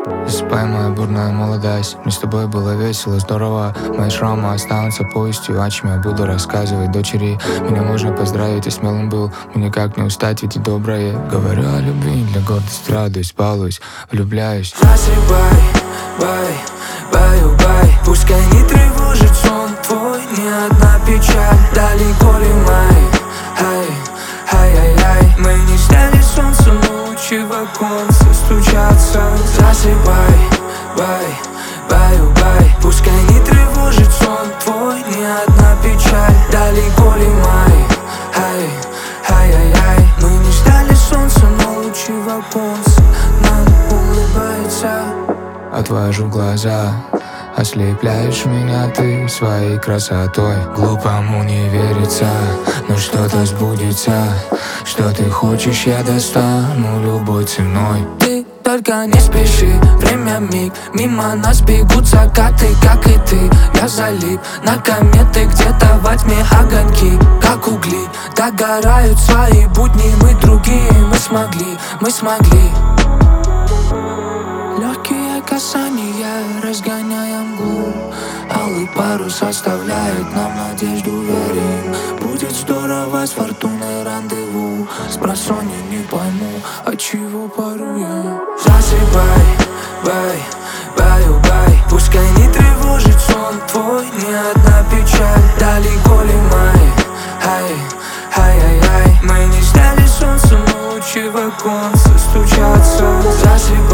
Засыпай, моя бурная молодость. Мне с тобой было весело, здорово. Мои шрамы останутся повестью, о чем я буду рассказывать дочери. Меня можно поздравить, я смелым был. Мне никак не устать, ведь и доброе. Говорю о любви, для гордости радуюсь, балуюсь, влюбляюсь. Засыпай, бай, баю, бай. Пускай не тревожит сон твой, ни одна печаль. Далеко ли май, ай, ай, ай, ай. Мы не сняли солнце, но лучи в оконце стучатся. Засыпай, бай, баю, бай. Пускай не тревожит сон твой, ни одна печаль. Далеко ли май, ай, ай, ай, ай. Мы не ждали солнца, но лучи в оконце нам улыбается. Отвожу глаза, ослепляешь меня ты своей красотой. Глупому не верится, но что-то сбудется. Что ты хочешь, я достану любой ценой. Ты только не спеши, время миг. Мимо нас бегут закаты, как и ты. Я залип на кометы, где-то во тьме огоньки, как угли. Догорают свои будни, мы другие. Мы смогли. Легкие касания разгоняем мглу. Алый парус оставляет нам надежду, верим. Будет здорово с фортуной рандеву. Спросонья не пойму, отчего порой я. Засыпай, бай, баю, бай. Пускай не тревожит сон твой, ни одна печаль. Далеко ли май, ай, ай, ай, ай. Мы не ждали солнца, но лучи в оконце стучатся. Засыпай.